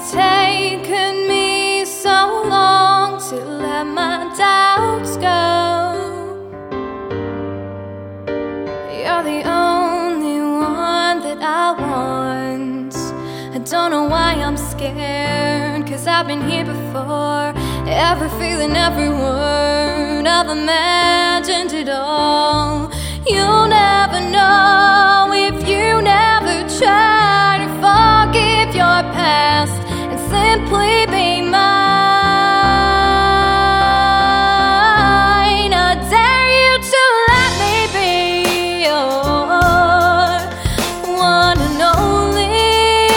taken me so long to let my doubts go. You're the only one that I want. I don't know why I'm scared, 'cause I've been here before. Every feeling, every word, I've imagined it all. You'll never know if you never try to forgive your past and simply be mine. I dare you to let me be your one and only.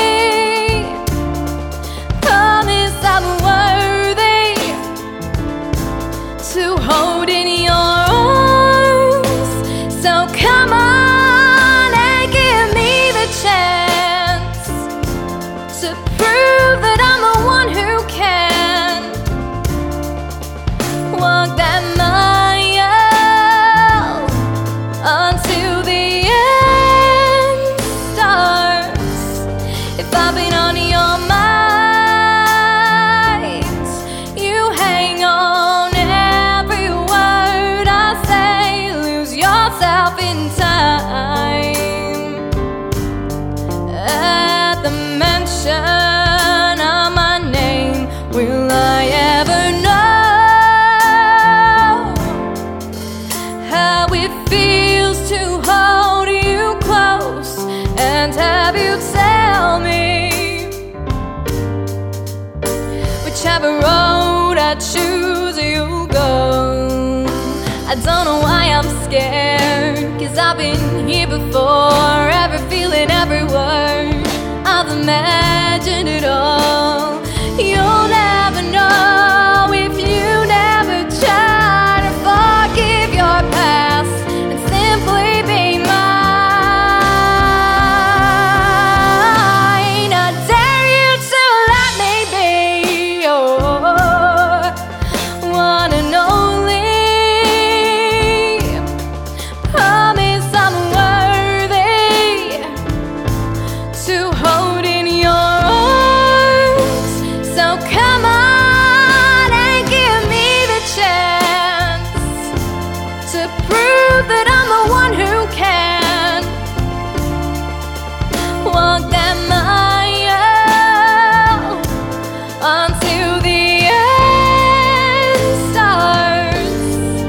Promise I'm worthy to hold in your arms. So come on and give me the chance to prove that I'm the one who can walk that mile until the end starts. If I've been on your mind, you hang on every word I say. Lose yourself in time. At the mention of my name, will I ever know how it feels to hold you close and have you tell me whichever road I choose, you'll go. I don't know why I'm scared, 'cause I've been here before. Every feeling, every word, I've imagined it all. You'll never know if you never try to forgive your past and simply be mine. I dare you to let me be your one and only. Promise I'm worthy to hold in your arms. So come on and give me the chance to prove that I'm the one who can walk that mile until the end starts.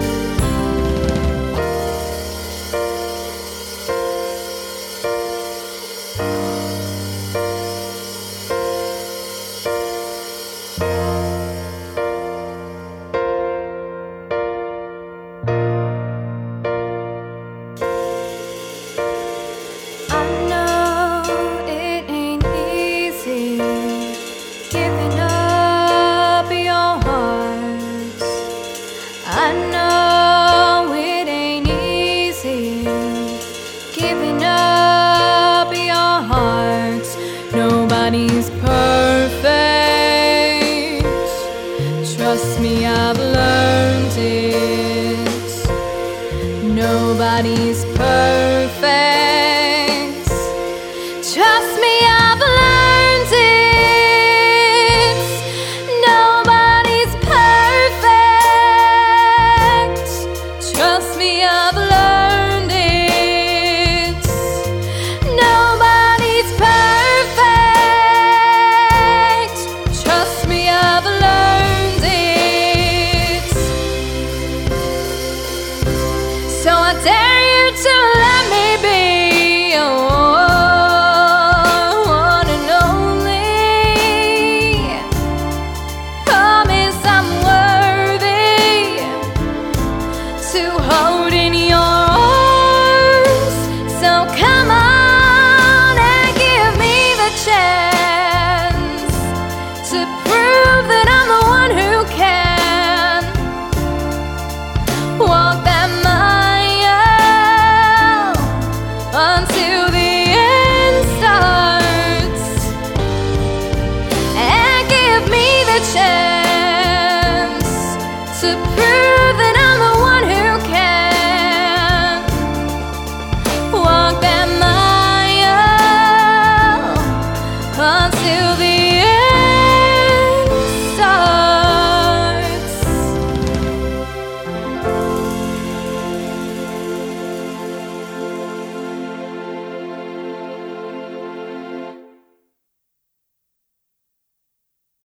I know it ain't easy giving up your heart. I know it ain't easy giving up your heart. Nobody's perfect. Trust me, I've learned it. Nobody's perfect. Trust me,